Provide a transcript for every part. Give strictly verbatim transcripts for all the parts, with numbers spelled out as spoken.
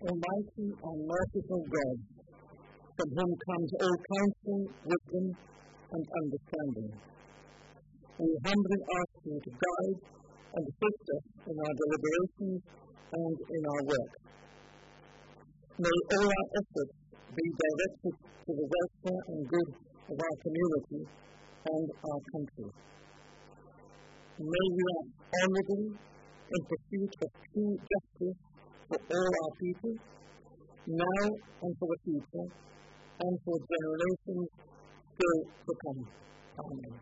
Almighty and merciful God, from whom comes all counsel, wisdom, and understanding, we humbly ask you to guide and assist us in our deliberations and in our work. May all our efforts be directed to the welfare and good of our community and our country. May we act honorably in pursuit of true justice for all our people, now and for the future, and for generations still to come. Amen.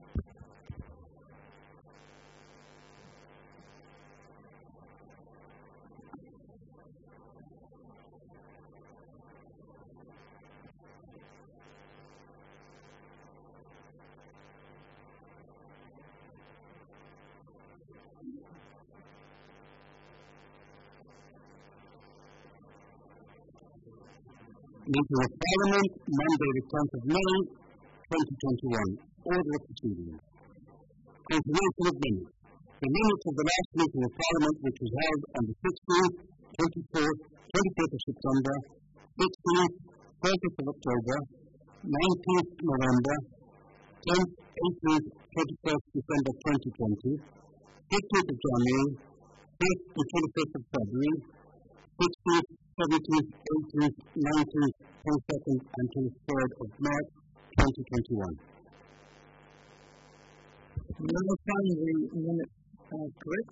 Meeting of Parliament, Monday the tenth of May, twenty twenty-one. Order of proceedings. Confirmation of minutes. The minutes of the last meeting of Parliament, which was held on the sixteenth, twenty-fourth, twenty-fifth of September, sixteenth, thirtieth of October, nineteenth November, tenth, eighteenth, twenty-first December twenty twenty, fifteenth of January, fifth to twenty-fifth of February, sixteenth, seventeenth, eighteenth, nineteenth, twenty-second and twenty-third of March twenty twenty-one. Now find the minutes as correct.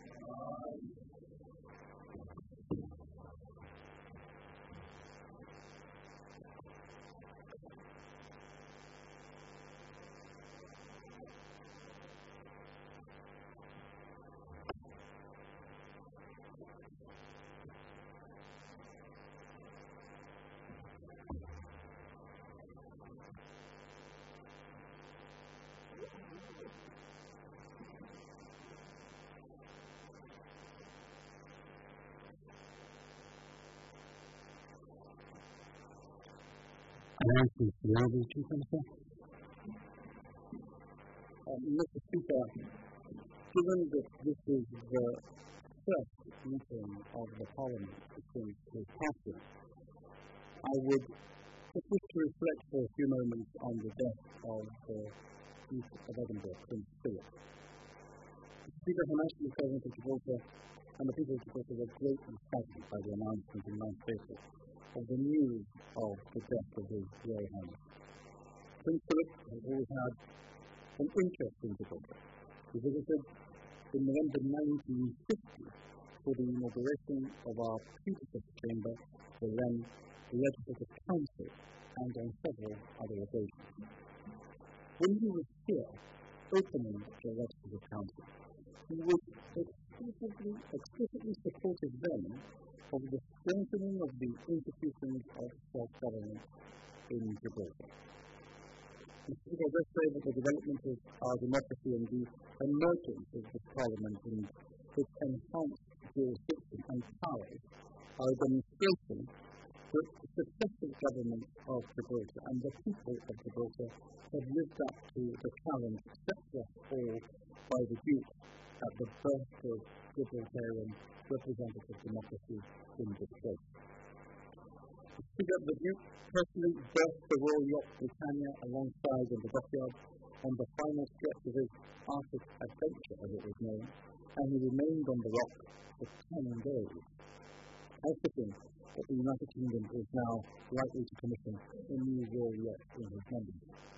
Announcements. Do you have any Chief Minister? Uh, Mister Speaker, given that this is the first meeting of the Parliament since the passing, I would just wish to reflect for a few moments on the death of the Duke of Edinburgh, Prince Philip. The Speaker, Her Majesty the President of Gibraltar, and the people of Gibraltar were greatly saddened by the announcement in ninth April of the news of the death of His Royal Highness. Prince Philip has always had an interest in Gibraltar. He visited in November nineteen fifty for the inauguration of our predecessor chamber, the then Legislative Council, and on several other occasions. When he was here, opening the Legislative Council, he was explicitly, explicitly supportive then of the strengthening of the institutions of self-government in Gibraltar. The Speaker does say that the development of our democracy and the emergence of this Parliament and its enhanced jurisdiction and powers are a demonstration that the successive government of Gibraltar and the people of Gibraltar have lived up to the challenge set to us all by the Duke at the birth of Gibraltarian representative democracy in this place. The Speaker of the Duke personally berthed the Royal Yacht Britannia alongside in the dockyard on the final stretch of his Arctic adventure, as it was known, and he remained on the rock for ten days. How fitting that the United Kingdom is now likely to commission a new Royal Yacht in his memory.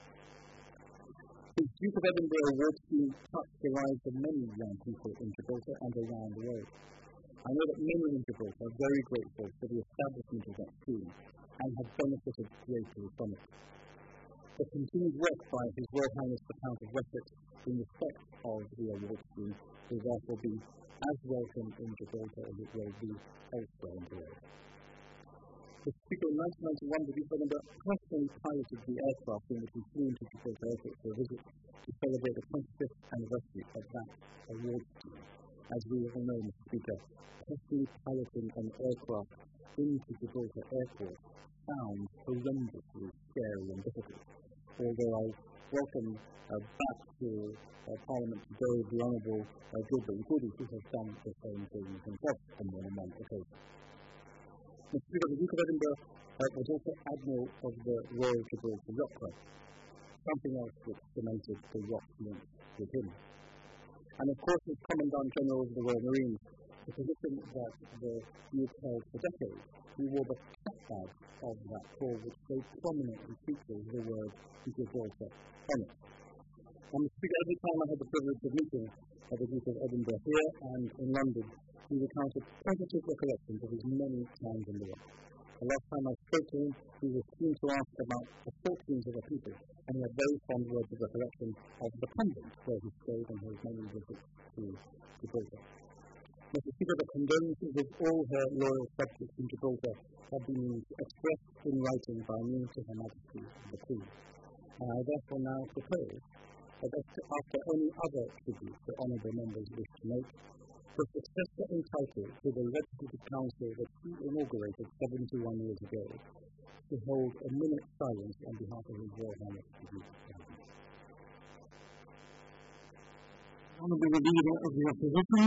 The Duke of Edinburgh Award Scheme touched the lives of many young people in Gibraltar and around the world. I know that many in Gibraltar are very grateful for the establishment of that scheme and have benefited greatly from it. The continued work by His Royal Highness the Count of Wessex in respect of the award scheme will therefore be as welcome in Gibraltar as it will be elsewhere in the world. The Speaker in nineteen ninety-one, the Duke of Edinburgh personally piloted the aircraft in which he flew into Gibraltar Airport for a visit to celebrate the twenty-fifth anniversary of that award scheme. As we all know, Mister Speaker, personally piloting an aircraft into Gibraltar Airport sounds horrendously scary and difficult. Although I welcome uh, back to uh, Parliament today the Honourable uh, Gilbert Goody, who has done the same thing himself on more than one occasion. Mister Speaker, the Duke of Edinburgh uh, was also Admiral of the Royal Gibraltar Yacht Club, something else which cemented the yacht link with him. And of course, as Commandant General of the Royal Marines, a position that the Duke held for decades, he wore the cap badge of that corps, which so prominently features the word Gibraltar on it. And Mister Speaker, every time I had the privilege of meeting uh, the Duke of Edinburgh here and in London, he recounted positive recollections of his many times in the world. The last time I spoke to him, he was keen to ask about the fortunes of the people, and he had very fond words of recollection of the convent where he stayed on his many visits to Gibraltar. Mister Speaker, the condolences of all her loyal subjects in Gibraltar have been expressed in writing by me to Her Majesty the Queen. And I therefore now propose that after any other tribute the honourable members wish to make, the successor entitled to the Legislative Council that he inaugurated seventy-one years ago to hold a minute's silence on behalf of His Royal Highness the Duke of Edinburgh. Honourable Leader of the Opposition.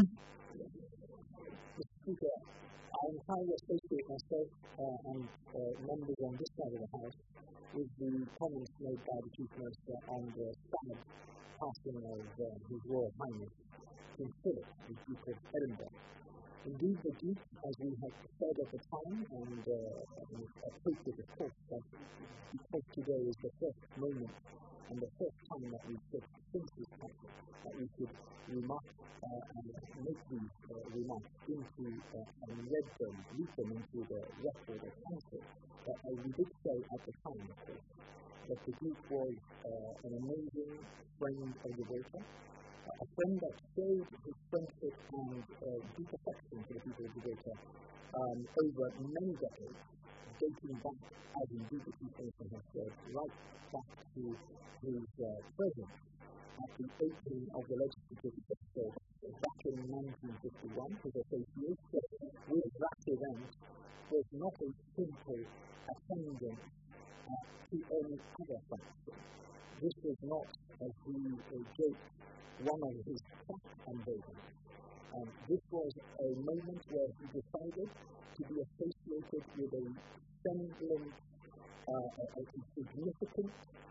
Mister Speaker, I entirely associate myself uh, and uh, members on this side of the House with the comments made by the Chief Minister on the sad passing of uh, His Royal Highness King Philip, the Duke of Edinburgh. Indeed, the Duke, as we had said at the time, and uh, appropriate of course, that because today is the first moment and the first time that we could since this council that we could remark uh, and make these uh, remarks into uh, and read them, read them into the record of council. Uh, uh, we did say at the time, of course, that the Duke was uh, an amazing friend of the Gibraltar, uh, a friend that showed his friendship and uh, deep affection for the people of Gibraltar um, over many decades, dating back, as indeed the Chief Minister has said, right back to his uh, presence at the opening of the legislative session back in nineteen fifty-one. His association with that event was not a simple attendance uh, to any other function. This was not, as he uh, joked, one of his crack unveilings. Um, this was a moment where he decided to be associated with a semblance, uh, a, a significant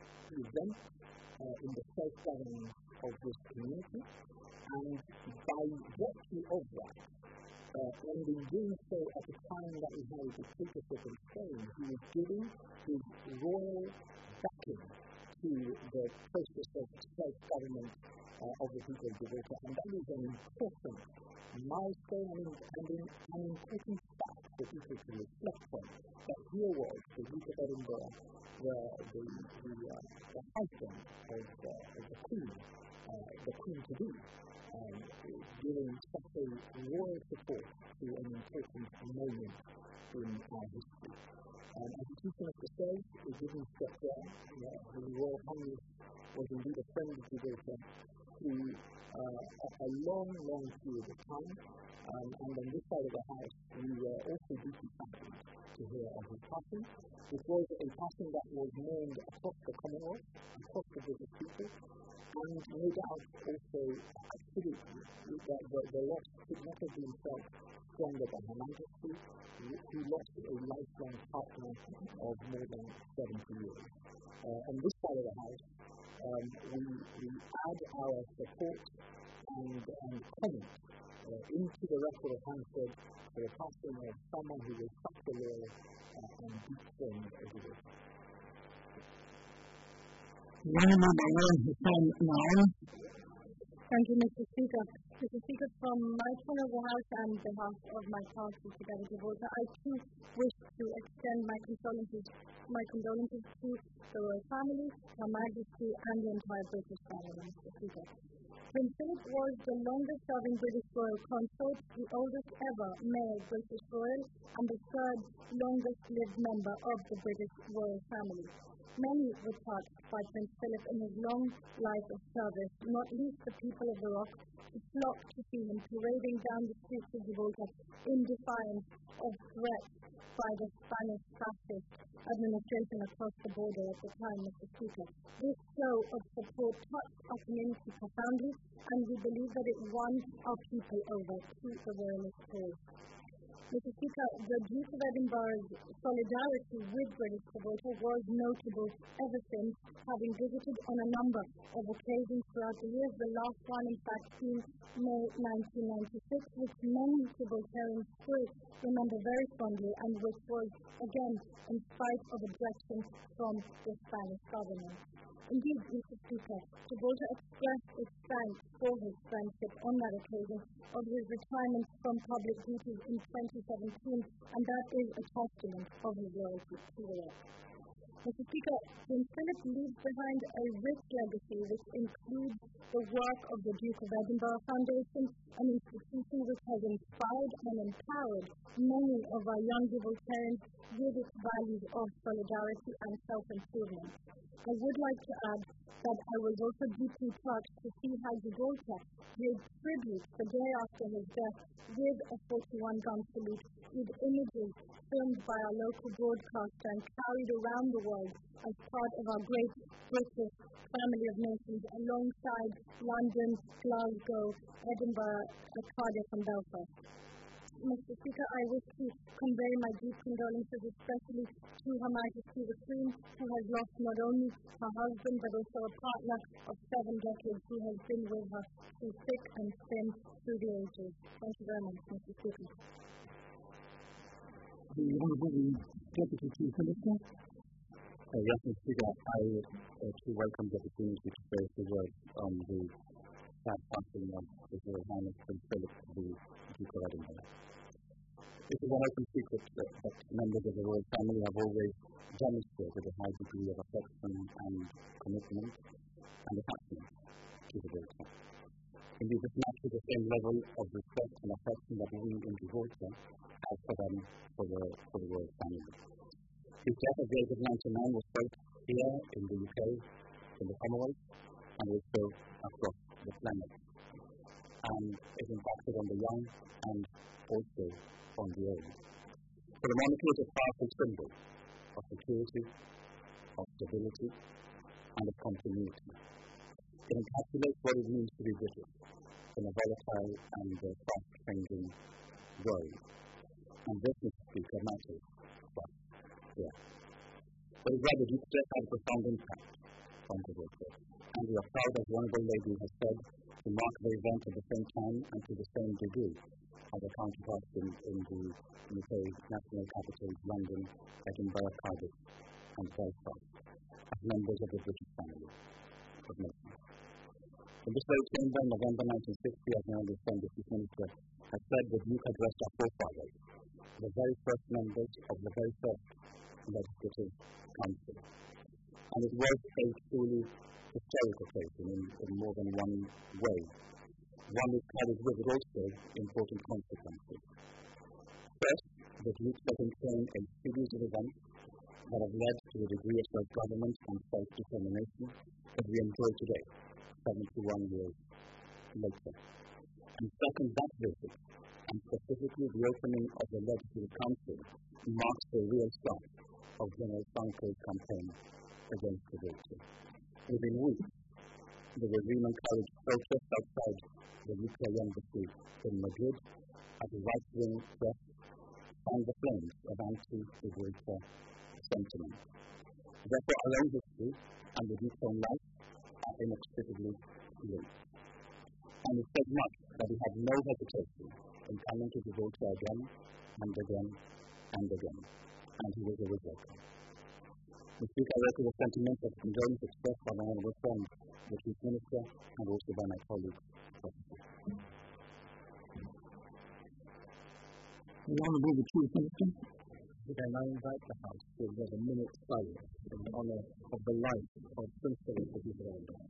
event uh, in the self-governance of this community, and by virtue of that, uh, and in doing so at the time that he had a dictatorship in Spain, he was giving his royal backing to the process of self-government uh, of the people of Gibraltar, and that is an important milestone and, and an important fact for people to reflect on. That here was the Duke of Edinburgh, the, the, the, uh, the husband of, uh, of the Queen, uh, the Queen to be, um, giving such a royal support to an important moment in our history. Um, as the Chief Minister says, it didn't stop there. Uh, the Royal Highness was indeed a friend of Gibraltar through uh, a, a long, long period of time. Um, and on this side of the House, we were also deeply saddened to hear of his passing. It was a passing that was mourned across the Commonwealth, across the British people, and no doubt also, absolutely, that the, the loss could not have been felt stronger by Her Majesty, who lost a lifelong partner of more than seventy years. Uh, on this side of the House, um, we, we add our support and, and comment uh, into the record of Hansford for the passing of someone who was such a loyal uh, and deep friend of the world. Thank you, Mister Speaker. Mister Speaker, from my side of the House and on behalf of my council together Gibraltar, I too wish to extend my condolences, my condolences to the royal family, Her Majesty, and the entire British family, Mister Speaker. Prince Philip was the longest-serving British royal consort, the oldest ever male British royal, and the third longest-lived member of the British royal family. Many were touched by Prince Philip in his long life of service, not least the people of the Rock, who flocked to see him parading down the streets of Gibraltar in defiance of threats by the Spanish fascist administration across the border at the time, Mister Speaker. This show of support touched our community profoundly, and we believe that it won our people over to the royalist cause. Mister Speaker, the Duke of Edinburgh's solidarity with British Gibraltar was notable ever since, having visited on a number of occasions throughout the years, the last one in fact being May nineteen ninety-six, which many Gibraltarians still remember very fondly, and which was, again, in spite of objections from the Spanish government. Indeed, Mister Speaker, Gibraltar expressed its thanks for his friendship on that occasion of his retirement from public duties in twenty seventeen, and that is a testament of his loyalty to the work. Mister Speaker, Prince Philip leaves behind a rich legacy which includes the work of the Duke of Edinburgh Foundation, an institution which has inspired and empowered many of our young Gibraltarians with its values of solidarity and self-improvement. I would like to add that I was also deeply touched to see how Gibraltar paid tribute the day after his death with a forty-one gun salute with images filmed by our local broadcaster and carried around the world as part of our great British family of nations alongside London, Glasgow, Edinburgh, Cardiff and Belfast. Mister Speaker, I wish to convey my deep condolences especially to Her Majesty the Queen, who has lost not only her husband but also a partner of seven decades who has been with her through thick and thin through the ages. Thank you very much, Mister Speaker. The Honourable Deputy Chief Minister. Uh, yes, Mister Speaker, I uh, too welcome the opportunity to say a few words on the sad passing of His Royal Highness Prince Philip, the Duke of Edinburgh. It is an open secret that, that members of the royal family have always demonstrated a high degree of affection and commitment and attachment to the Gibraltar. Indeed, this matches the same level of respect and affection that we in Gibraltar have for them, for the, for the royal family. His death at the age of ninety-nine was felt here in the U K, in the Commonwealth, and also across the planet, and it impacted on the young and also on the old. For the monarchy is a powerful symbol of security, of stability, and of continuity. It encapsulates what it means to be British in a volatile and uh, fast-changing world. And this, Mister Speaker, matters for us here. But it's rather Duke's death had a profound impact on Gibraltar, and we are proud, as the Honourable Lady has said, to mark the event at the same time and to the same degree as a counterpart in, in the U K national capitals, London, Edinburgh, Cardiff, and Belfast, as members of the British family of nations. In this very chamber, in November nineteen sixty, as my oldest friend, the Chief Minister, has said, the Duke addressed our forefathers, the very first members of the very first Legislative Council. And it was a truly historic occasion in, in more than one way. One which carries with it also important consequences. First, the Duke has entrained a series of events that have led to a degree of self-government and self-determination that we enjoy today, seventy-one years later. And second, that visit, and specifically the opening of the Legislative Council, marks the real start of General Franco's campaign against Gibraltar. Within weeks, the regime encouraged protests outside the U K embassy in Madrid as a right-wing press fanned the flames of anti-Gibraltar sentiment. Therefore, our own history and the Duke's own life are inextricably linked. And it says much that he had no hesitation in coming to Gibraltar again and again and again, and he was always welcome. The Speaker echoes the sentiments of condolence expressed by my honourable friend, the Chief Minister, and also by my colleagues. The Honourable Chief Minister. Again, I invite the House to observe a minute's silence in honour of the life of Prince Philip of Duke of Edinburgh.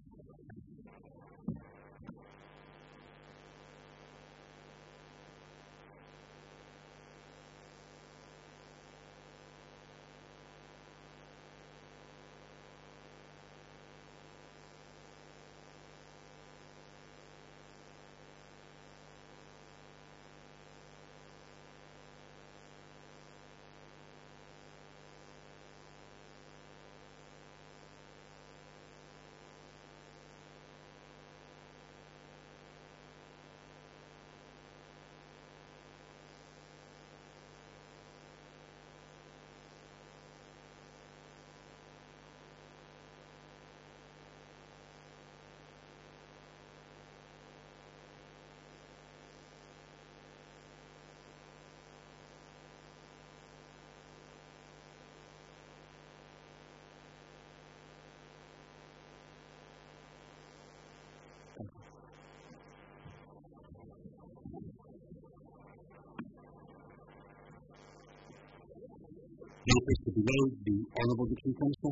Papers to delay the Honourable the Chief Minister.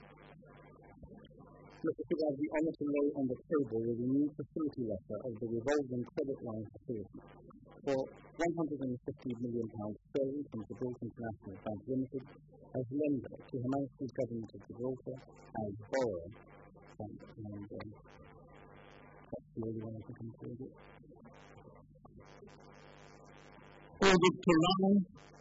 Mister Speaker, I have the honour to lay on the table the new facility letter of the revolving credit line facility for one hundred fifty million pounds sterling from Gibraltar International Bank Limited as lender to Her Majesty's Government of Gibraltar as borrower. And, and um, that's the only one I can conclude it. Ordered to lie.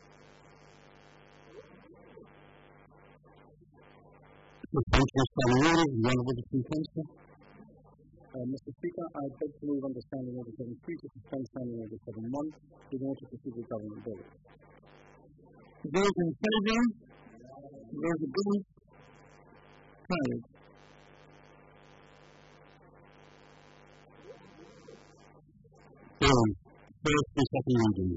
Suspension of standing orders, the Honourable the Chief Minister. Uh, Mister Speaker, I beg to move under Standing Order seven three to suspend Standing Order seven one in order to proceed with government bills. Those in favour? Those against? Carried. Bills. First and second reading.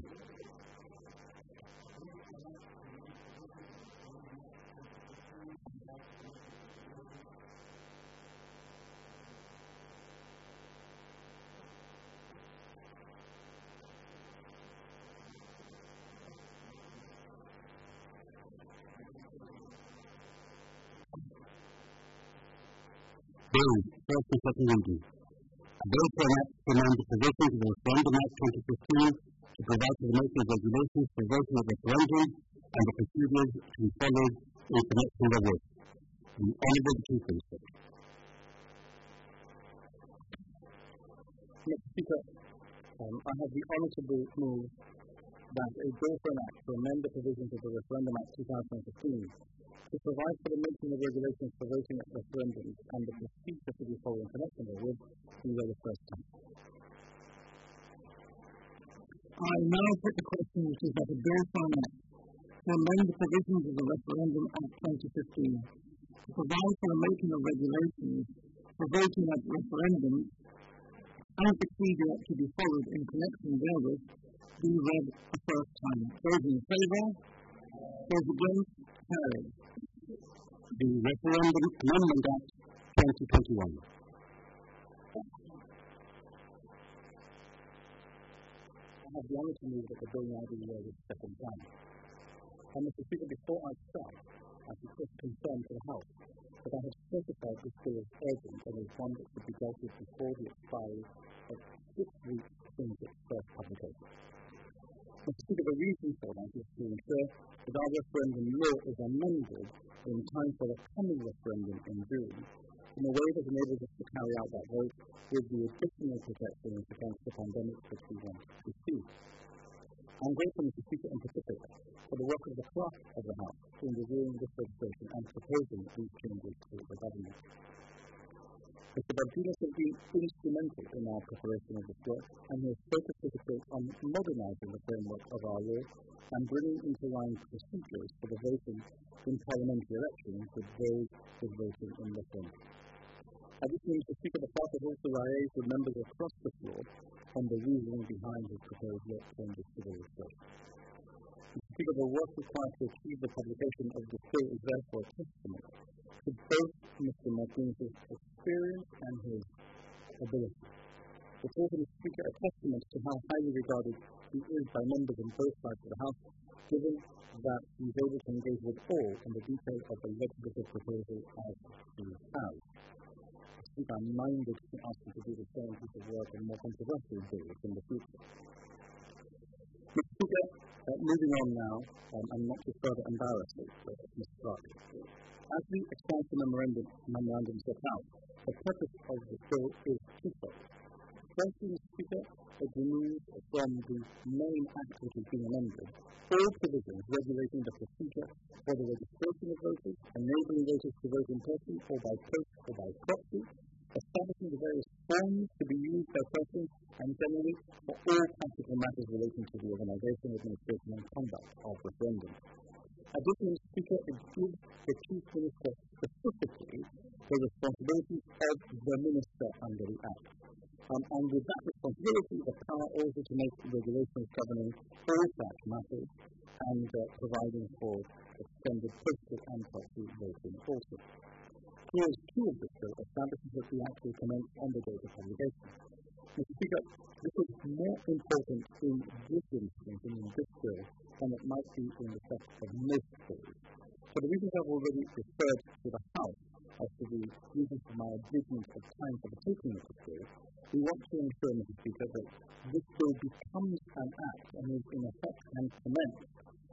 Bill, first and second reading. A bill for an act to amend the provisions of the Referendum Act twenty fifteen to provide for the making of regulations for voting at referendum and the procedures to be followed in connection therewith. The Honourable the Chief Minister. Mister Speaker, um, I have the honour to move that a bill for an act to amend the provisions of the Referendum Act twenty fifteen to provide for the making of regulations for voting at referendums and the procedure to be followed in connection therewith be read the first time. I now put the question, which is that a bill for an act to amend the provisions of the Referendum Act twenty fifteen to provide for the making of regulations for voting at referendums and procedure to be followed in connection therewith be read the first time. Those in favour? Those against? Carried. The Referendum Amendment Act twenty twenty-one. I have the honour to move that the bill now be read a second time. And Mister Speaker, before I start, I should just confirm to the House that I have certified this bill as urgent and is one that should be dealt with before the expiry of six weeks since its first publication. Mister Speaker, the reason for that is to ensure that our referendum law is amended in time for the coming referendum in June in a way that enables us to carry out that vote with the additional protections against the pandemic which we want to see. I am grateful, Mister Speaker, in particular for the work of the clerk of the House in reviewing this legislation and proposing these changes to the government. Mister Barbunas has been instrumental in our preparation of this work, and he has focused his approach on modernising the framework of our law and bringing into line procedures for the voting in parliamentary elections with those with voting in referendum. Additionally, Mister Speaker, the clerk has also liaised with members across the floor on the reasoning behind his proposed law changes to the legislation. Mister Speaker, the work required to achieve the publication of this bill is therefore a testament to both Mister Martinez's experience and his ability. It's also, Mister Speaker, a testament to how highly regarded he is by members on both sides of the House, given that he is able to engage with all in the detail of the legislative proposal as he has. I think I'm minded to ask him to do the same piece of work on more controversial bills in the future. Mister Speaker, uh, moving on now, um, and not to further embarrass uh, Mister Clark. As the expansion memorandum, memorandum set out, the purpose of the bill is twofold. Firstly, Mister Speaker, it removes from the main act which has been amended all provisions regulating the procedure for the registration of voters, enabling voters to vote in person or by post or by proxy, establishing the various forms to be used by persons, and generally for all practical matters relating to the organisation, administration and conduct of referendums. Additionally, Mister Speaker, it gives the Chief Minister specifically the responsibility of the Minister under the Act. Um, and with that responsibility, the power also to make regulations governing all such matters and uh, providing for extended postal and proxy voting also. Clause two of this bill establishes that the Act will commence on the date of publication. Mister Speaker, this is more important in this instance and in this bill than it might be in respect of most bills. For the reasons I've already referred to the House as to the reasons for my abridgment of time for the taking of this bill, we want to ensure, Mister Speaker, that this bill becomes an act and is in effect and commenced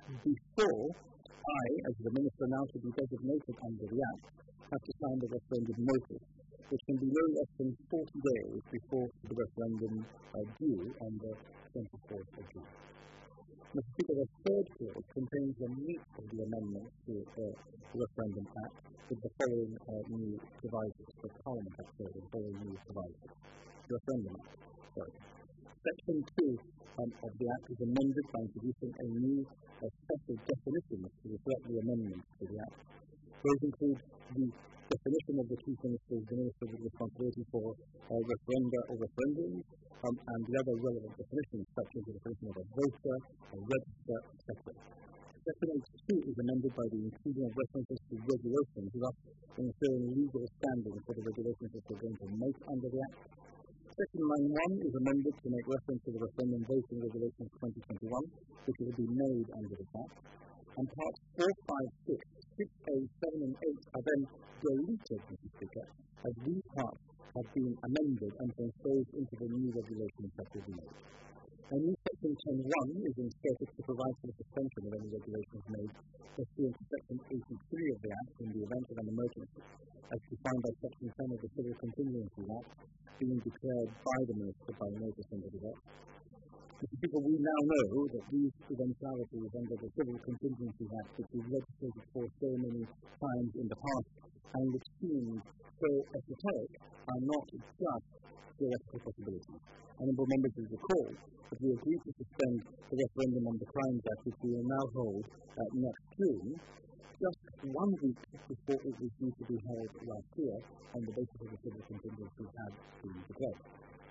before I, as the Minister now to be designated under the Act, have to sign the referendum notice, which can be no less than forty days before the referendum uh, due on the twenty-fourth of June. Mister Speaker, the third clause contains the meat of the amendment to uh, the Referendum Act with the following uh, new provisos. The Parliament Act, sorry, the following new provisos. The Referendum Act, sorry. Section two um, of the Act is amended by introducing a new uh, special definition to reflect the amendments to the Act. Those include the definition of the Chief Minister as the Minister with responsibility for uh, referenda or referendums, um, and the other relevant definitions, such as the definition of a voter, a register, et cetera. Section eighty-two is amended by the inclusion of references to regulations, thus ensuring legal standing for the regulations that we're going to make under the Act. Section ninety-one is amended to make reference to the referendum voting regulations twenty twenty-one, which will be made under the Act. And parts four, five, six, six A, seven, and eight are then deleted, Mister Speaker, as these parts have been amended and transposed into the new regulations that will be made. A new section ten one is inserted to provide for the suspension of any regulations made pursuant to section eighty-three of the Act in the event of an emergency, as defined by section ten of the Civil Contingency Act, being declared by the Minister by notice under the Act. Mister Speaker, we now know that these eventualities under the Civil Contingency Act, which we've legislated for so many times in the past, and which seem so esoteric, are not just theoretical possibilities. Honourable members will recall that we agreed to suspend the referendum on the Crimes Act, which we will now hold uh, next June, just one week before it was due to be held last year on the basis of the Civil Contingency had been declared.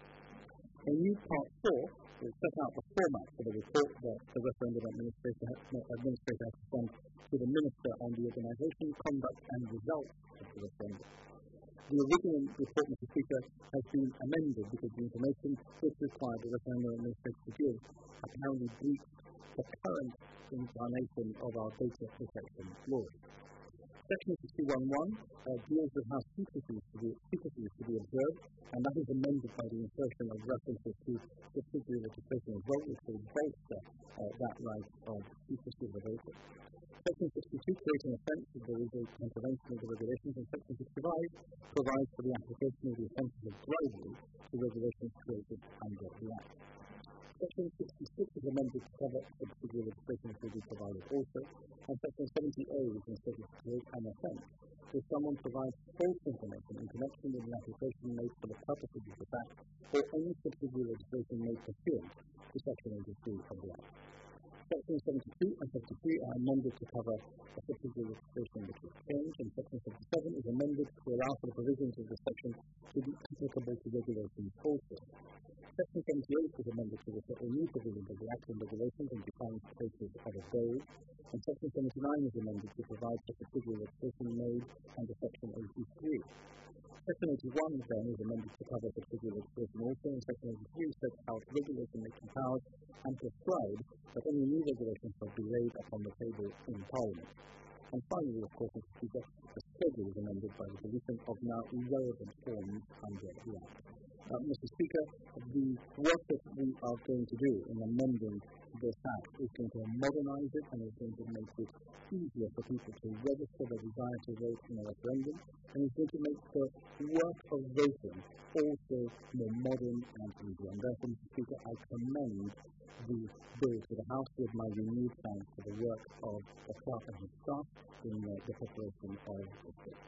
A new Part four will set out the format for the report that the referendum administrator, administrator has to send to the Minister on the organisation, conduct and results of the referendum. The original report, Mister Speaker, has been amended because the information which required the referendum administrator to give apparently breached the current incarnation of our data protection laws. Section sixty-one one uh, deals with how secrecy is to be, secrecy is to be observed, and that is amended by the insertion of references to subsidiary legislation as well, which will bolster uh, that right of secrecy of the voter. Section sixty-two creates an offence if there is a contravention of the regulations, and Section sixty-five provides for the application of the offences of bribery to regulations created under the Act. Section sixty-six is amended to cover subsidiary legislation which will be provided also, and Section seventy A is inserted to create an offence if someone provides false information in connection with an application made for the purposes of the Act, or any subsidiary legislation made pursuant to Section eighty-two of the Act. Section seventy-two and seventy-three are amended to cover a subsidiary legislation which is changed, and Section seventy-seven is amended to allow for the provisions of the section to be applicable to regulations also. Section seventy-eight is amended to refer a new provisions of the Act and regulations and defines cases of a goal, and Section seventy-nine is amended to provide for subsidiary legislation made under Section eighty-three. Section eighty-one then is amended to cover subsidiary legislation also, and Section eighty-three sets out regulation-making powers and prescribes that any new regulations shall be laid upon the table in Parliament. And finally, of course, Mister Speaker, the schedule is amended by the deletion of now irrelevant forms under the Act. Uh, Mister Speaker, the work that we are going to do in amending this Act is going to modernise it and is going to make it easier for people to register their desire to vote in a referendum, and is going to make the work of voting also more modern and easier. And therefore, Mister Speaker, I commend the bill to the House with my renewed thanks for the work of the clerk and his staff in uh, the preparation of this bill.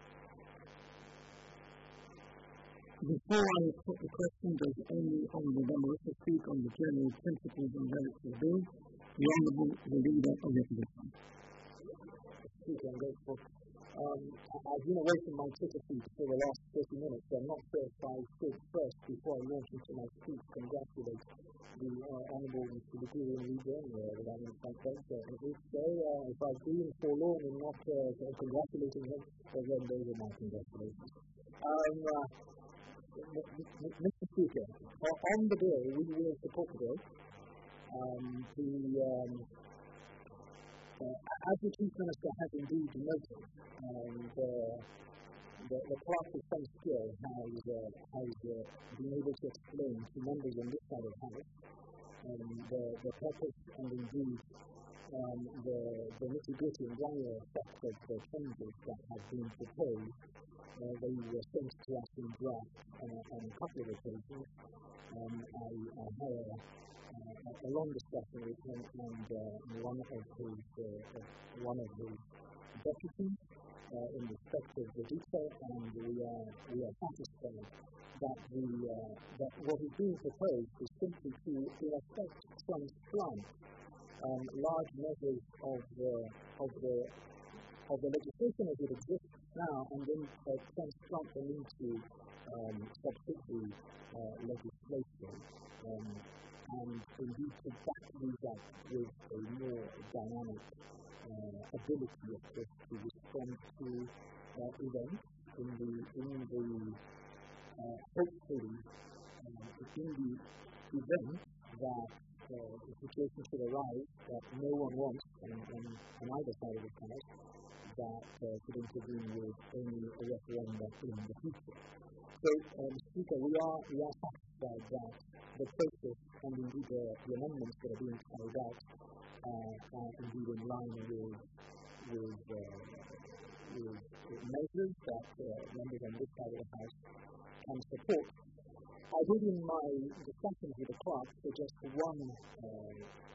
Before I put the question, does any honourable member wish to speak on the general principles and merits of the bill? The Honourable the Leader of the Opposition. Speaker, I'm grateful. Um, I've been away from my Twitter feed for the last thirty minutes, so I'm not sure if I should first, before I launch into my speech, congratulate the uh, Honourable Mister Liguri and Leader uh, without any context. Uh, if so, uh, if I've been forlorn in not uh, congratulating him, well, then those are my congratulations. Um, uh, Mister Speaker, on the bill, we will support the bill. Um, the um, Uh, as the Chief Minister has indeed noted, um, the, the, the clerk of some skill has, uh, has uh, been able to explain to members on this side of the House um, the, the purpose and indeed um, the, the nitty-gritty and granular effect of the changes that have been proposed. Uh, they were sent to us in draft uh, on a couple of occasions. Um, I, I had a, uh, a long discussion with him and uh, one of his uh, one of his deputies uh, in respect of the detail, and we are we are satisfied that the uh, that what is being proposed is simply to, in effect, transplant um, large measures of the of the of the legislation as it exists now, and then uh, transplant them into um, subsidiary uh, legislation, um, and indeed to back these up with a more dynamic uh, ability, of course, to respond to uh, events in the in the uh, hopefully uh, in the event that uh, the situation should arise that no one wants on, on, on either side of the house, that uh, could intervene with any referendum in the future. So, um, Speaker, we are we are satisfied that the process and indeed the, the amendments that are being carried out uh, are indeed in line with with, uh, with, with measures that uh, members on this side of the House can support. I did in my discussions with the clerk suggest one uh,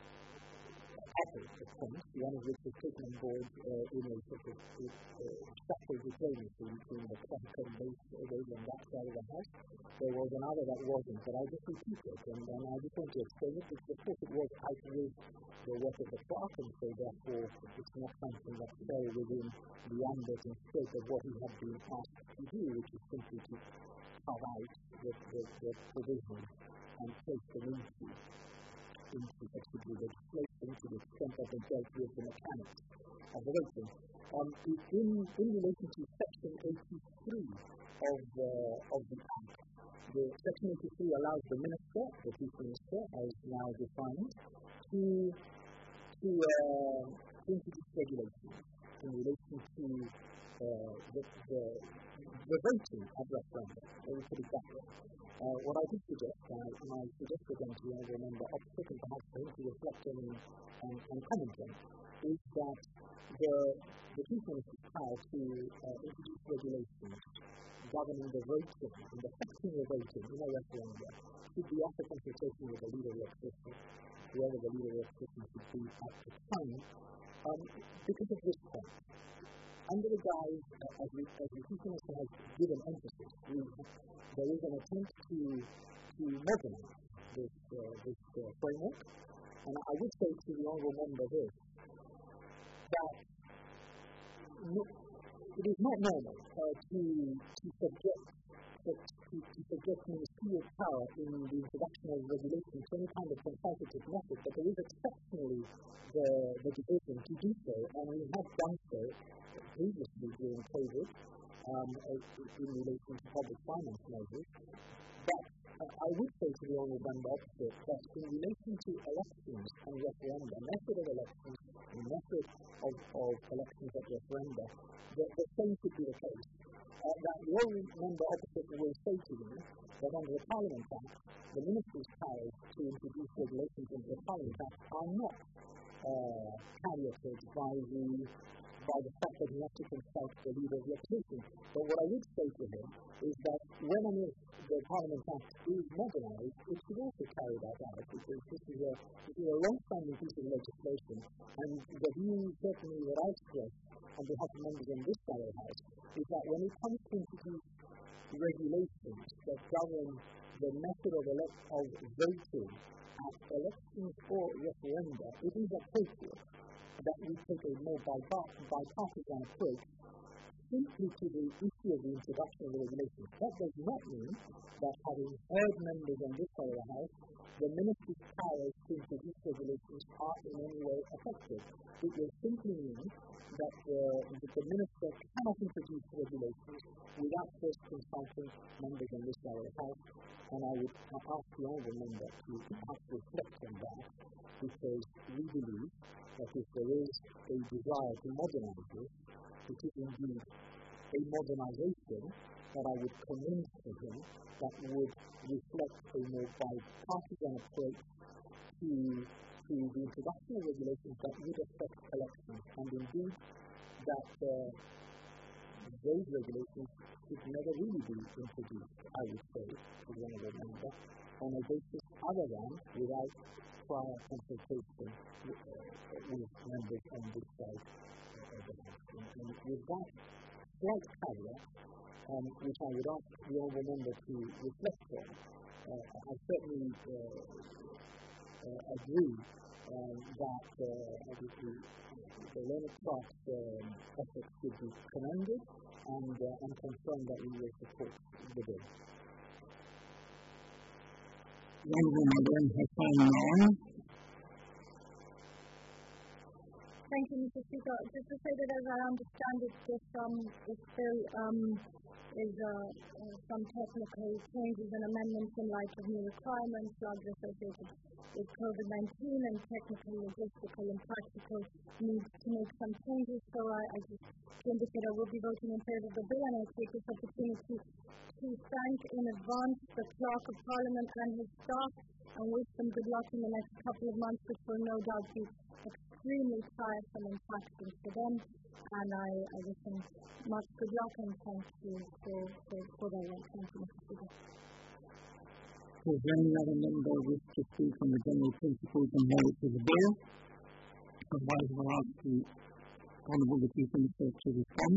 couple of points, one of which was taken on board uh, in a sort of uh, structural diplomacy between the clerk and those on that side of the House. There was another that wasn't, but I'll just repeat it, and, and I just want to explain it, because of course it was out with the work of the clerk, and so therefore it's not something that fell within the ambit and scope of what he had been asked to do, which is simply to carve out the, the, the provisions and place them into into subsidiary legislation to the extent that they dealt with the mechanics of the voting. Um, in, in relation to Section eighty-three of, uh, of the Act, the Section eighty-three allows the Minister, the Chief Minister, as now defined, to, to uh, introduce regulations in relation to uh, the, the, the voting of referendum. Let me put it that way. Uh, what I did suggest, uh, and I suggested them to the honourable member opposite, and perhaps for him to reflect on and, and comment on, is that the, the Chief Minister's power to uh, introduce regulations governing the voting and affecting the voting in a referendum should be after consultation with the leader of the opposition, whoever the leader of the opposition should be at the time, um, because of this point. Under the guise, uh, as, we, as the Chief Minister has given emphasis, we, there is an attempt to, to modernize this, uh, this uh, framework, and I would say to the honourable member this, that no, it is not normal uh, to, to subject to, to subject ministerial power in the introduction of regulations to any kind of consultative method, but there is exceptionally the, the division to do so, and we have done so previously during COVID um, in relation to public finance measures. But uh, I would say to the honourable member opposite that in relation to elections and referenda, method of elections and method of, of elections at referenda, the, the same should be the case. Uh, that the honourable member opposite will say to me that under the Parliament Act, the Minister's powers to introduce regulations into the Parliament Act are not uh, caveated by the by the fact that he has to consult the leader of the opposition. But what I would say to him is that when and if the Parliament Act is modernised, it should also carry that out, because this is a, this is a long-standing piece of legislation, and the view certainly that I express on behalf of members in this side of the House is that when it comes to introduce regulations that govern the method of, elect- of voting at elections or referenda, it is appropriate that we take a more bipartisan approach simply to the issue of the introduction of the regulations. That does not mean that, having heard members on this side of the House, the Minister's powers to introduce regulations are in any way affected. It will simply mean that the, that the Minister cannot introduce regulations without first consulting members on this side of the House, and I would ask the honourable member to perhaps reflect on that, because we believe that if there is a desire to modernize it, it is indeed a modernization that I would commend to him that would reflect a more bipartisan approach to, to the introduction of regulations that would affect elections, and indeed that uh, those regulations should never really be introduced, I would say, to the honourable member, on a basis other than without prior consultation with, uh, with members on this side of the House. And, and with that slight caveat, um, which I would ask the honourable member to reflect on, uh, I certainly uh, uh, agree um, that uh, obviously the Leonard Clark's um, efforts should be commended, and uh, I'm confirmed that we will support the bill. The honourable member has time now. Thank you, Mister Speaker. Just to say that as I understand it, this, um, this bill um, is uh, uh, some technical changes and amendments in light of new requirements, largely associated with COVID nineteen, and technical, logistical, and practical needs to make some changes. So I, I just to indicate I will be voting in favour of the bill, and I take this opportunity to thank in advance the Clerk of Parliament and his staff, and wish them good luck in the next couple of months, which will no doubt be extremely tiresome and taxing for them. And I, I wish them much good luck, and thank you for, for, for their work. Thank you, Mister Speaker. Is there any other member wish to speak on the general principles and merits of the bill? Otherwise, I'll ask the Honourable the Chief Minister to respond.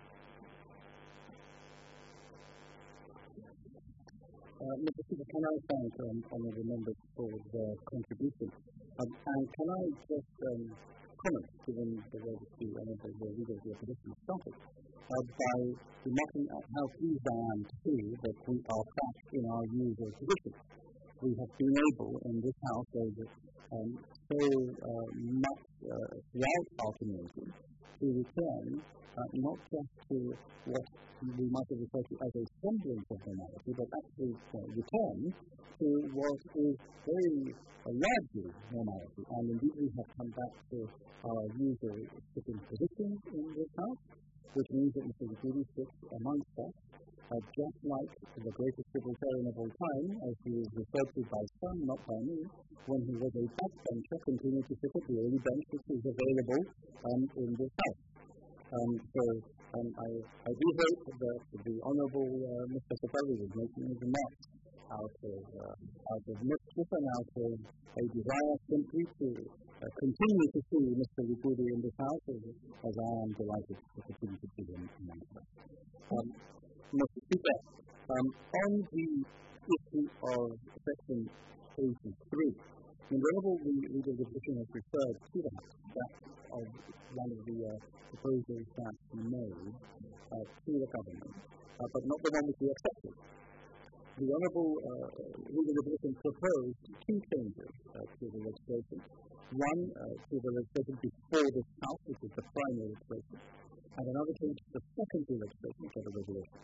Uh, Mister Speaker, can I thank um, honourable members for their contribution? Um, and can I just um, comment, given the way that the honourable leader of the opposition started, uh, by remarking at how pleased I am to see that we are back in our usual position. We have been able in this House over um, so uh, much uh, throughout our community to return uh, not just to what we might have referred to as a semblance of normality, but actually uh, return to what is very uh, largely normality. And indeed we have come back to our usual sitting position in this House, which means that Mister Rigudi sits amongst us, uh, just like the greatest libertarian of all time, as he is referred to by some, not by me, when he was a backbencher, continued to sit at the only bench which is available um, in this House. Um, so um, I, I do hope that the Honourable uh, Mister Sapelli is making his remarks out of, uh, out of mischief and out of a desire simply to uh, continue to see Mister Rigudi in this House, as, as I am delighted to continue to see him among us. Um, Mister Speaker, um, on the issue of Section eighty-three, the Honourable Leader of the Opposition has referred to the House that of one of the uh, proposals that he made uh, to the government, uh, but not the one which we accepted. The Honourable uh, Leader of the Opposition proposed two changes uh, to the legislation. One uh, to the legislation before this House, which is the primary legislation, and another change to the secondary legislation, which are the regulations.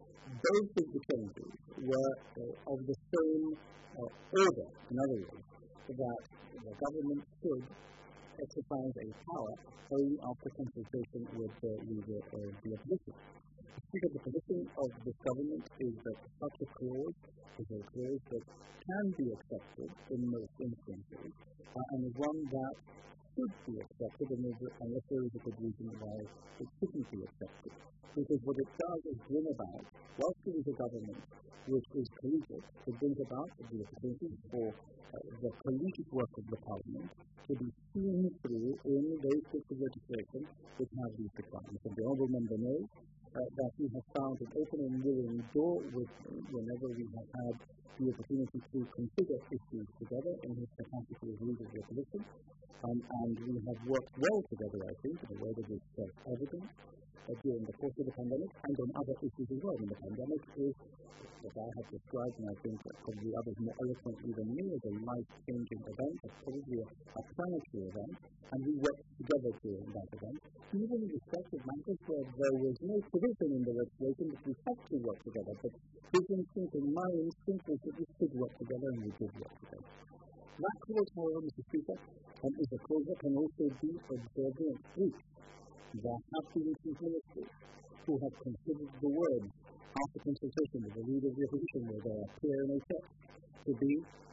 Both of the changes were uh, of the same uh, order. In other words, that the government should exercise a power only after consultation with the leader of the opposition. Speaker, the position of this government is that such a clause is a clause that can be accepted in most instances, uh, and is one that should be accepted unless there is a good reason why it shouldn't be accepted. Because what it does is bring about, whilst it is a government which is collegiate, it brings about the opportunity for uh, the collegiate work of the Parliament to be seen through in those bits of legislation which have these requirements. And the Honourable Member knows uh, that he has found an open and willing door with me whenever we have had the opportunity to consider issues together in his capacity as leader of the opposition. Um, and we have worked well together, I think, in a way that is self-evident uh, during the course of the pandemic and on other issues as well. And the pandemic is, as I have described, and I think that probably others more eloquently than me, as a life-changing event, as probably a, a planetary event, and we worked together during that event, even in respect of matters where there was no provision in the legislation that we had to work together, but his instinct and my instinct was that we should work together, and we did work together. That clause, however, Mister Speaker, um, is a clause that can also be observed in breach. There have been chief ministers who have considered the words after consultation with the leader of the opposition, where they appear in a text, to be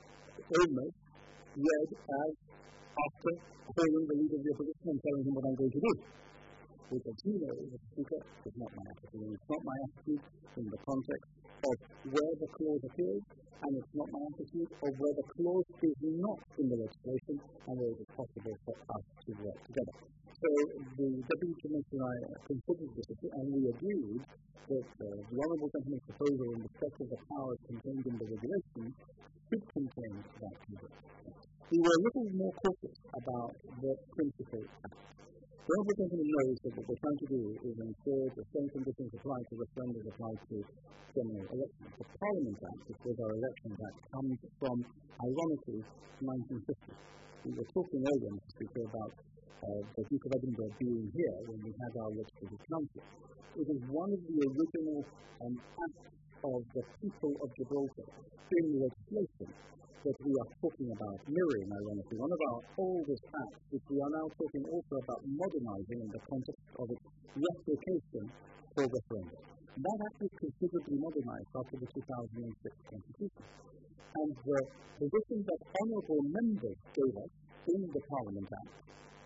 almost read as after calling the leader of the opposition and telling him what I'm going to do. Which, as you know, Mister Speaker, is not my attitude. It's not my attitude in the context of where the clause appears, and it's not my attitude of where the clause is not in the legislation and where it is possible for us to work together. So the Deputy Commissioner and I considered this issue, and we agreed that uh, the Honourable Gentleman's proposal in respect of the powers contained in the regulation should contain that condition. We were a little more cautious about the principle act. The Honourable Gentleman knows that what we're trying to do is ensure the same conditions apply to referendums apply to general elections. The Parliament Act, which was our Elections Act, comes from, ironically, nineteen fifty. We were talking earlier, Mister Speaker, about uh, the Duke of Edinburgh being here when we had our Legislative Council. It is one of the original um, acts of the people of Gibraltar in legislation that we are talking about mirroring, ironically, one of our oldest acts, which we are now talking also about modernizing in the context of its replication for referendum. That act was considerably modernized after the two thousand six Constitution. And the position that honourable members gave us in the Parliament Act,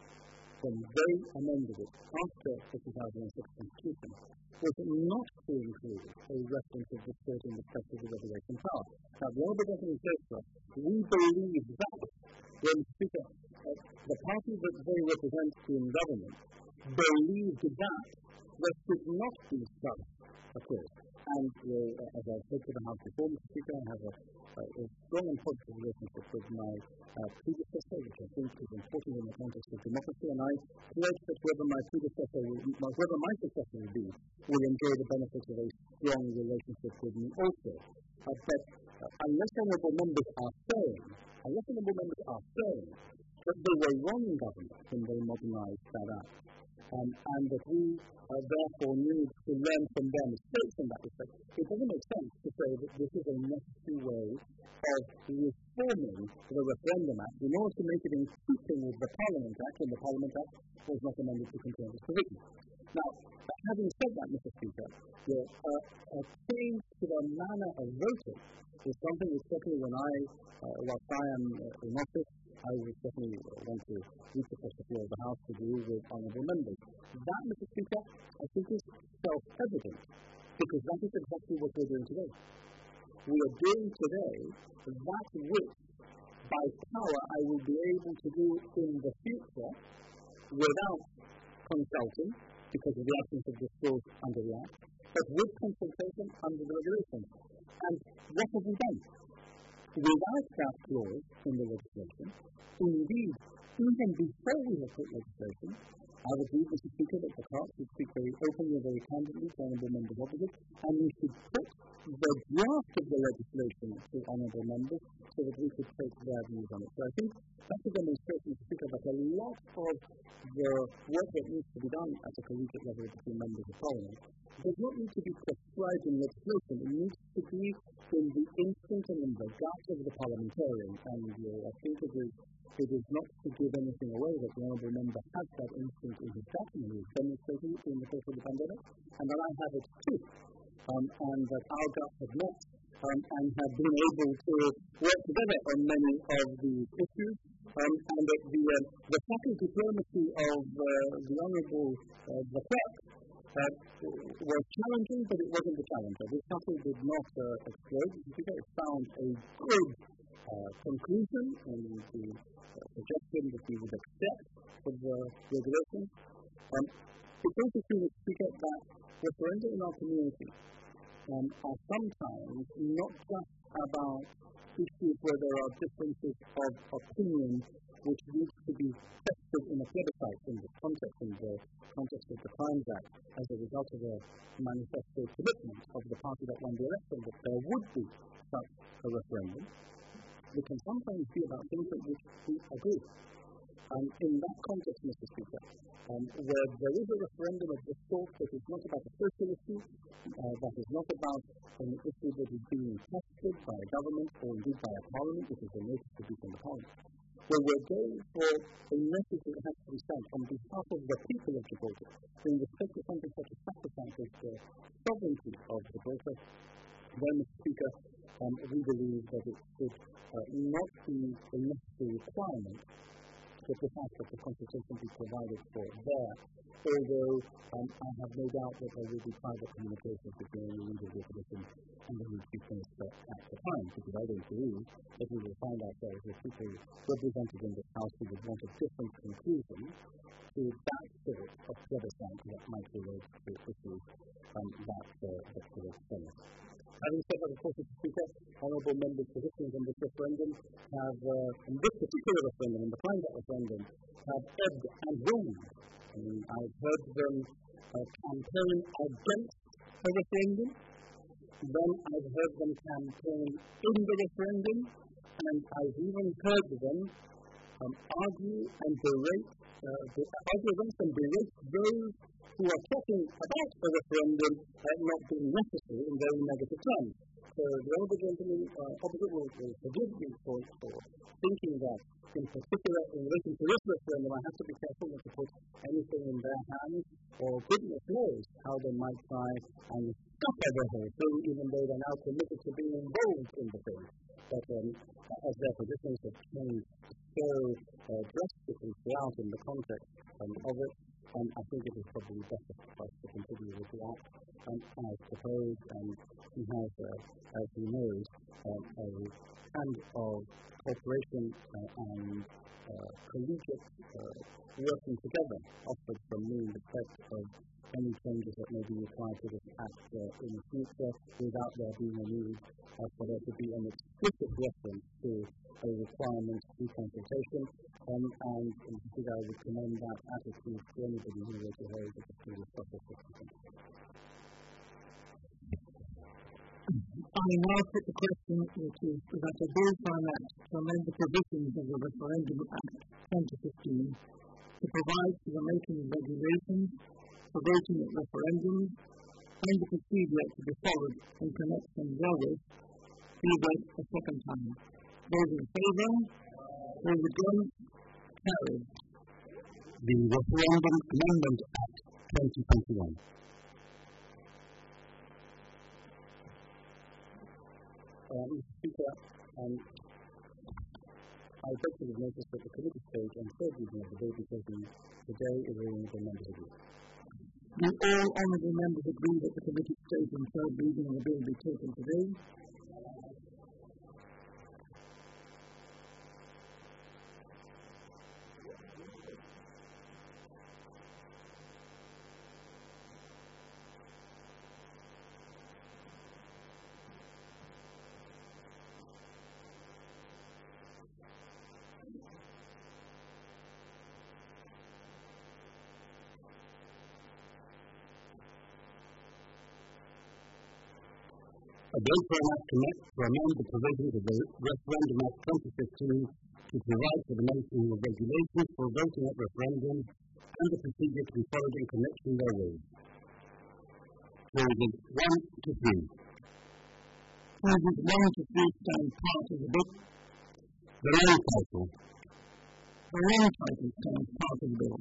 when they amended it after the two thousand six Constitution, was not to include a reference of the state in respect of the regulation power. Now, the Honourable Gentleman says to us, we believe that when Speaker, uh, the party that they represent in government believed that there should not be such a clause. And uh, as I've said to the House before, Mister Speaker, I have a, uh, a strong and positive relationship with my uh, predecessor, which I think is important in the context of democracy, and I pledge that whoever my predecessor, will, whoever my successor will be, will enjoy the benefits of a strong relationship with me also. Uh, but uh, unless honourable members are saying, unless honourable members are saying that they were wrong in government when they modernised that act, Um, and that we uh, therefore need to learn from their mistakes in that respect, it doesn't make sense to say that this is a necessary way of reforming the Referendum Act in order to make it in keeping with the Parliament Act, when the Parliament Act was not amended to contain this provision. Now, having said that, Mister Speaker, the, uh, a change to the manner of voting is something that certainly when I, uh, whilst I am uh, in office, I would certainly want to reach across the floor of the House to do with honourable members. That, Mister Speaker, I think is self-evident, because that is exactly what we're doing today. We are doing today that which, by power, I will be able to do in the future without consulting, because of the absence of this clause under the Act, but with consultation under the regulations. And what have we done? Without that clause in the legislation, indeed, even before we have put legislation, I would agree, Mister Speaker, that the House should speak very openly and very candidly to honourable members opposite, and we should put the draft of the legislation to honourable members so that we could take their views on it. So I think that's a demonstration, Mister Speaker, that a lot of the work that needs to be done at a collegiate level between members of Parliament does not need to be prescribed in legislation. It needs to be in the instinct and in the gut of the parliamentarian. And uh, I think it is, it is not to give anything away that the honourable member has that instinct in his gut, and he is demonstrating it in the course of the pandemic, and that I have it too. Um, and that our guts have met um, and have been able to work together on many of these issues. Um, and that the, uh, the subtle diplomacy of uh, the Honourable uh, the Clerk uh, was challenging, but it wasn't the challenger. This subtle did not uh, explode. It found a good uh, conclusion in the uh, suggestion that we would accept of the regulation. Um, it's also true, Mister Speaker, that referenda in our community um, are sometimes not just about issues where there are differences of opinion which needs to be tested in a plebiscite in the context, in the context of the Crimes Act, as a result of a manifesto commitment of the party that won the election that there would be such a referendum. It can sometimes be about things that which we agree. And in that context, Mister Speaker, um, where there is a referendum of this sort that is not about a social issue, uh, that is not about an issue that is being tested requested by a government or indeed by a parliament, which is a notice to be from the parliament. So we're going for a message that has to be sent on behalf of the people of Gibraltar in respect to something such as sacrifice as the sovereignty of Gibraltar. Then, Mister Speaker, um, we believe that it should uh, not be a necessary requirement that the fact that the consultation be provided for there, although um, I have no doubt that there will be private communications between the leaders of the opposition and the new chief minister at the time, because I don't believe that we will find ourselves with people represented in this House who would want a different conclusion to that sort of plebiscite that might relate to issues um, that uh, that sort of thing. Having said that, of course, Mister Speaker, honourable members' positions on this referendum have, uh, in this particular referendum, in the climate referendum, have ebbed and rolled. I mean, I've heard them uh, campaign against a referendum, then I've heard them campaign in the referendum, and I've even heard them um, argue and berate, uh, argue against and berate those who are talking about a referendum uh, not being necessary in very negative terms. So the honourable gentleman uh, opposite will, will forgive me for, for thinking that, in particular, in relation to this referendum, I have to be careful not to put anything in their hands, or goodness knows how they might try and scupper the whole thing, even though they're now committed to being involved in the thing. But um, as their positions have changed so uh, drastically throughout in the context um, of it, Um, I think it is probably better for us to continue with the act. Um, I suppose um, he has, uh, as he knows, um, a kind of cooperation uh, and uh, collegiate uh, working together offered from me in respect of any changes that may be required to this act uh, in the future, without there being a need uh, for there to be an explicit reference to a requirement to consultation. Um, and in particular, I would commend that attitude to anybody who were to hold the previous process. I now put the question, which is that a bill for an act to amend the provisions of the Referendum Act twenty fifteen to provide for the making of regulations for voting at referendums and the procedure to be followed in connection therewith be read a second time. Those in favour? Those against? Carried. The Referendum Amendment Act twenty twenty-one. Uh, Mister Speaker, um, I beg to give notice that the committee stage and third reading of the bill be taken today is all the members agree. Do all honourable members agree that the committee stage and third reading of the bill be taken today? A bill for an act to amend the provisions of the Referendum Act twenty fifteen to provide for the making of regulations for voting at referendums and the procedure to be followed in connection therewith. Clauses one to three. Clauses one to three stand part of the bill. The long title. The long title stands part of the bill.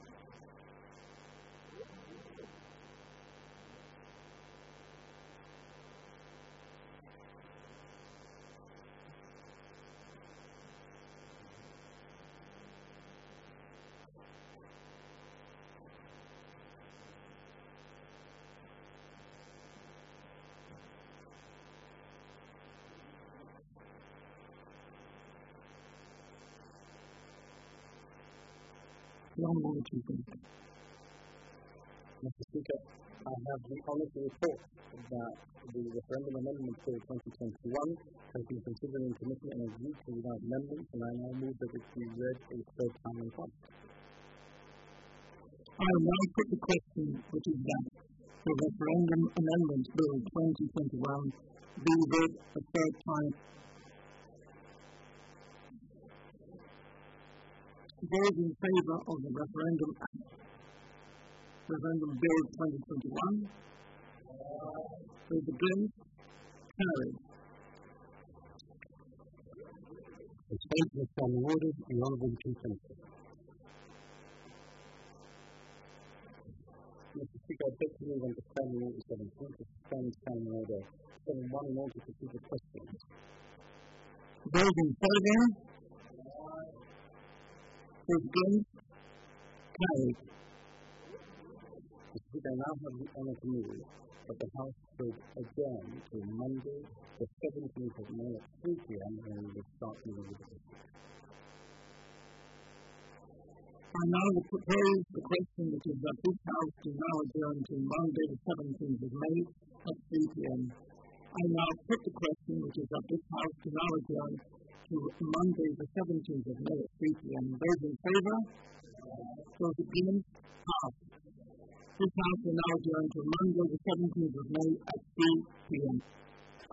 Mister Speaker, I have the honour to report that the Referendum Amendment Bill twenty twenty-one has been considered in committee and agreed to without amendments, and I now move that it be read a third time in part. I will now put the question, which is that the Referendum Amendment Bill twenty twenty-one be read a third time. Those in favour of the Referendum Act, Referendum Bill twenty twenty-one, those against? Carried. Suspension of standing orders. The Honourable Chief Minister. Mister Speaker, I beg to move on to standing order seventeen to suspend standing order seven one in order to proceed with questions. Those in favour? Those against? Carried. Mister Speaker, I now have the honour to move that the House should adjourn to Monday, the seventeenth of May at three p.m. when we will start dealing with the issue. I now will propose the question which is that this House is now adjourned to Monday the seventeenth of May at three p.m. I now put the question which is that this House is now adjourned to Monday the seventeenth of May at three p.m. Those in favour? Those against? Passed. This House will now adjourn to Monday the seventeenth of May at three p.m.